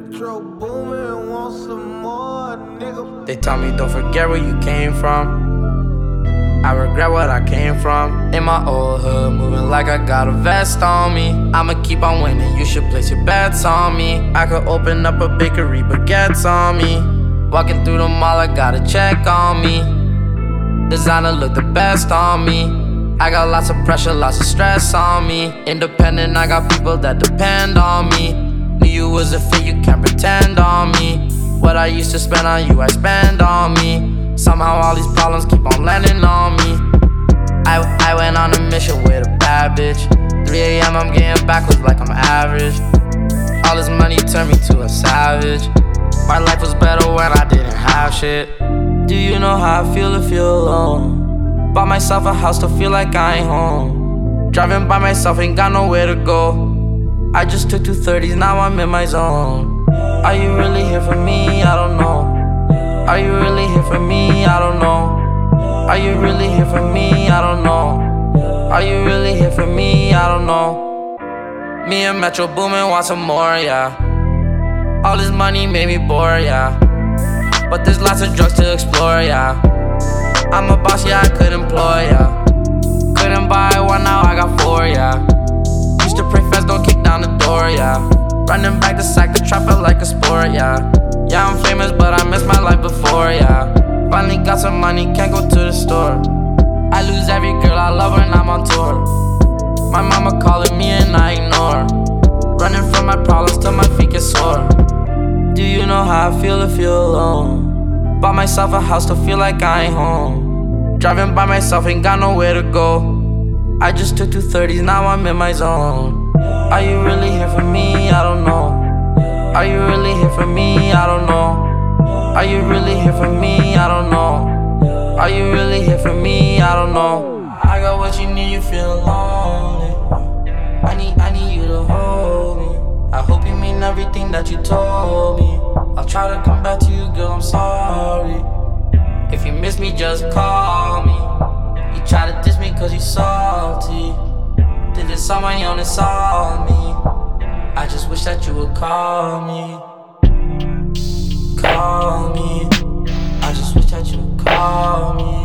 Metro Boomin, want some more, nigga. They tell me don't forget where you came from. I regret what I came from. In my old hood, moving like I got a vest on me. I'ma keep on winning, you should place your bets on me. I could open up a bakery, baguettes on me. Walking through the mall, I got a check on me. Designer look the best on me. I got lots of pressure, lots of stress on me. Independent, I got people that depend on me. Knew you was a fit, you can't pretend on me. What I used to spend on you, I spend on me. Somehow all these problems keep on landing on me. I went on a mission with a bad bitch. 3 AM, I'm getting backwards like I'm average. All this money turned me to a savage. My life was better when I didn't have shit. Do you know how I feel to feel alone? Bought myself a house to feel like I ain't home. Driving by myself, ain't got nowhere to go. I just took 230s, now I'm in my zone. Are you really here for me? I don't know. Are you really here for me? I don't know. Are you really here for me? I don't know. Are you really here for me? I don't know. Me and Metro Boomin want some more, yeah. All this money made me bored, yeah. But there's lots of drugs to explore, yeah. I'm a boss, yeah, I could employ, yeah. Couldn't buy one, now I got 4, yeah. Used to pray fast, don't kick down the door, yeah. Running back to sack the trap felt like a sport, yeah. Yeah, I'm famous, but I missed my life before, yeah. Finally got some money, can't go to the store. I lose every girl I love when I'm on tour. My mama calling me and I ignore. Running from my problems till my feet get sore. Do you know how I feel to feel alone? Bought myself a house to feel like I ain't home. Driving by myself, ain't got nowhere to go. I just took 230s, now I'm in my zone. Are you really here for me? I don't know. Are you really here for me? I don't know. Are you really here for me? I don't know. Are you really here for me? I don't know. I got what you need, you feel lonely. I need you to hold me. I hope you mean everything that you told me. I'll try to come back to you, girl, I'm sorry. If you miss me, just call me. You try to diss me cause you salty. Did it someone on and saw me. I just wish that you would call me. Call me. I just wish that you would call me.